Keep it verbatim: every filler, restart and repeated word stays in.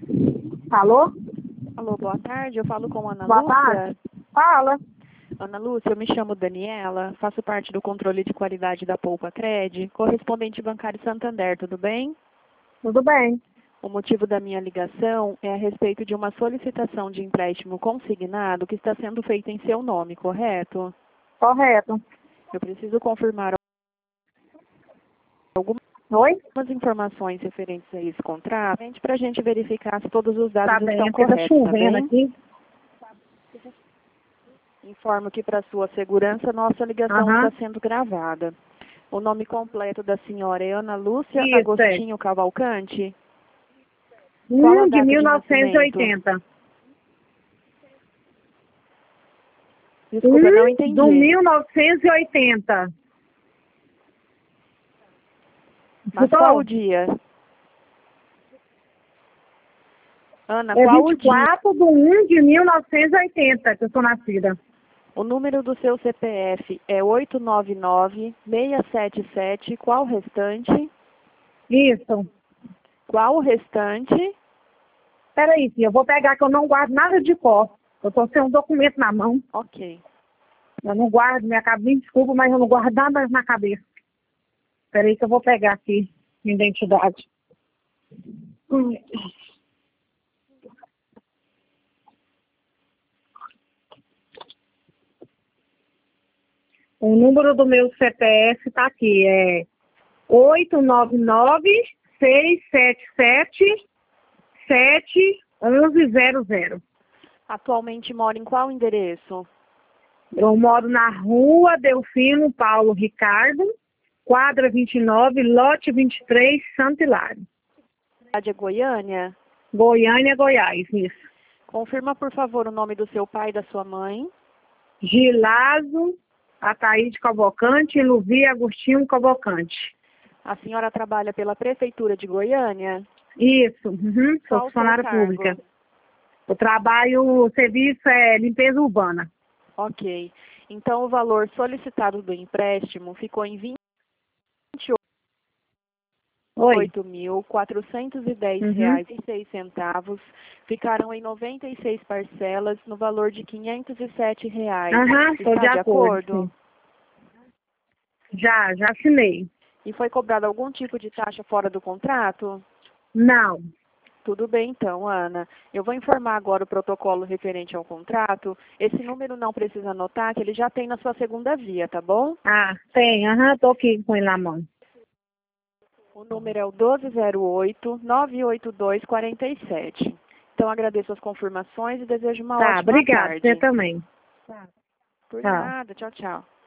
Alô? Alô, boa tarde. Eu falo com a Ana Boa Lúcia. tarde. Fala. Ana Lúcia, eu me chamo Daniela, faço parte do controle de qualidade da Poupa Cred, correspondente bancário Santander, tudo bem? Tudo bem? O motivo da minha ligação é a respeito de uma solicitação de empréstimo consignado que está sendo feita em seu nome, correto? Correto. Eu preciso confirmar algumas Oi? informações referentes a esse contrato para a gente verificar se todos os dados Tá bem, estão é porque tá corretos, tá chovendo bem? aqui. Informo que, para sua segurança, nossa ligação Aham. está sendo gravada. O nome completo da senhora é Ana Lúcia Isso, Agostinho Cavalcante? é. Qual a Hum, de data de mil novecentos e nascimento? oitenta. Desculpa, eu não Hum, do entendi. mil novecentos e oitenta. Mas qual o Escutou? dia? Ana, É qual vinte o e dia? quatro de um de mil novecentos e oitenta que eu sou nascida. O número do seu C P F é oito nove nove, seis sete sete. Qual o restante? Isso. Qual o restante? Peraí, filha, eu vou pegar que eu não guardo nada de cor. Eu tô sem um documento na mão. Ok. Eu não guardo minha cabeça, me desculpa, mas eu não guardo nada na cabeça. Peraí que eu vou pegar aqui minha identidade. Hum. O número do meu C P F tá aqui, é oito nove nove, seis sete sete, sete um um zero zero. Atualmente mora em qual endereço? Eu moro na rua Delfino Paulo Ricardo, quadra vinte e nove, lote vinte e três, Santo Hilário. Cidade é Goiânia? Goiânia, Goiás, isso. Confirma, por favor, o nome do seu pai e da sua mãe. Gilazo, Ataíde Cavalcante e Luvia Agostinho Cavalcante. A senhora trabalha pela Prefeitura de Goiânia? Isso, uhum, sou Qual o seu funcionária cargo? pública. O trabalho, o serviço é limpeza urbana. Ok. Então, o valor solicitado do empréstimo ficou em vinte e Oi. oito mil, quatrocentos e dez Uhum. reais e seis centavos. Ficaram em noventa e seis parcelas no valor de quinhentos e sete reais. Aham, estou Está de de acordo, acordo? sim. Já, já assinei. E foi cobrado algum tipo de taxa fora do contrato? Não. Tudo bem, então, Ana. Eu vou informar agora o protocolo referente ao contrato. Esse número não precisa anotar, que ele já tem na sua segunda via, tá bom? Ah, tem, aham, tô aqui com ele na mão. O número é o doze zero oito, nove oito dois, quatro sete. Então, agradeço as confirmações e desejo uma Tá, ótima obrigado, você tarde. também. Por Tchau. nada. Tchau, tchau.